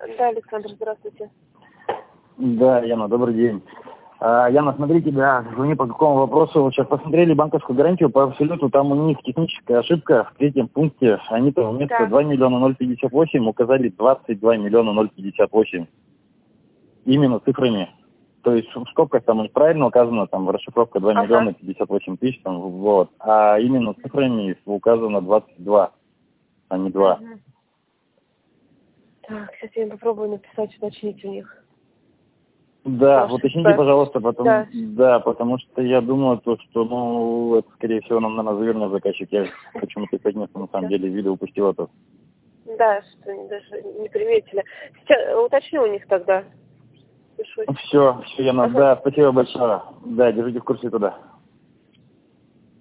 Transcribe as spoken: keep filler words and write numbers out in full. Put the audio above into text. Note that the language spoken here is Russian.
Да, Александр, здравствуйте. Да, Яна, добрый день. А, Яна, смотрите, да, звоню по какому вопросу. Вот сейчас посмотрели банковскую гарантию по абсолюту, там у них техническая ошибка в третьем пункте. Они там вместо Да. два миллиона ноль пятьдесят восемь указали двадцать два миллиона ноль пятьдесят восемь. Именно цифрами. То есть в скобках там правильно указано, там расшифровка два миллиона Ага. пятьдесят восемь тысяч, там, вот. А именно цифрами указано двадцать два, а не два. Угу. Так, сейчас я попробую написать, уточнить у них. Да, Ошибка. уточните, пожалуйста, потом, Да. да, потому что я думаю, то, что, ну, это, скорее всего, нам, наверное, завернет заказчик. Я почему-то пять мест, на самом деле, видео упустил это. Да, что они даже не приметили. Сейчас уточню у них тогда. Пишу. Все, все, Яна, Ага. да, спасибо большое. Да, держите в курсе туда.